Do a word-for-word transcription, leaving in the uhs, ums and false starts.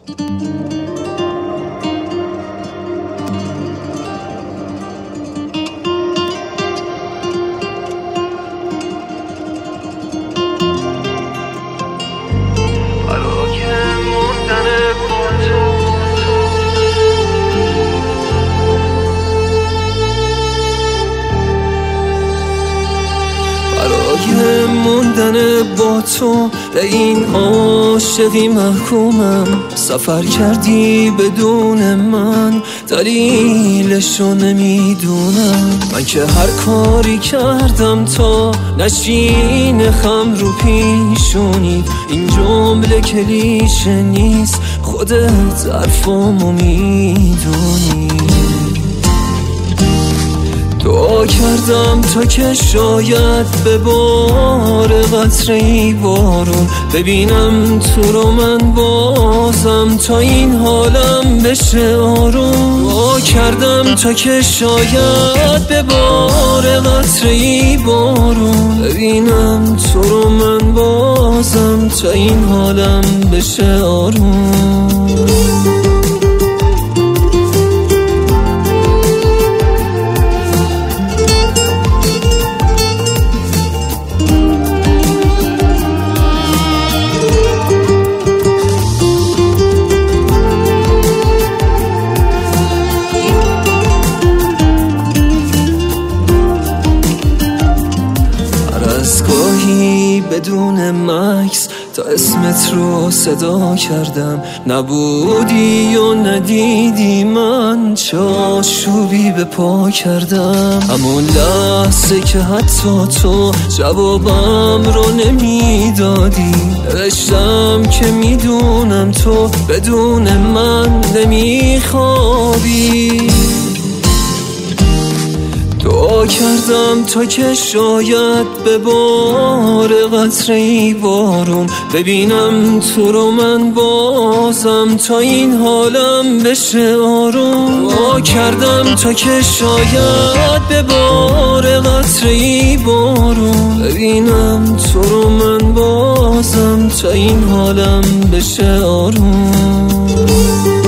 برای موندن با تو به این عاشقی محکومم. سفر کردی بدون من، دلیلشو نمیدونم. من که هر کاری کردم تا نشین خم رو پیشونی. این جمله کلیشه نیست، خودت حرفامو میدونی. دعا کردم تا که شاید به بار قطره‌ای بارون ببینم تو رو من بازم، تا این حالم بشه آروم. دعا کردم تا که شاید به بار قطره‌ای بارون ببینم تو رو من بازم، تا این حالم بشه آروم. گاهی بدون مکس تا اسمت رو صدا کردم، نبودی و ندیدی من چه آشوبی به پا کردم. همون لحظه که حتی تو جوابم رو نمیدادی، نوشتم که میدونم تو بدون من نمیخوابی. دعا کردم تا که شاید به بار قطره‌ای بارون ببینم تو رو من بازم، تا این حالم بشه آروم. دعا کردم تا که شاید به بار قطره‌ای بارون ببینم تو رو من بازم، تا این حالم بشه آروم.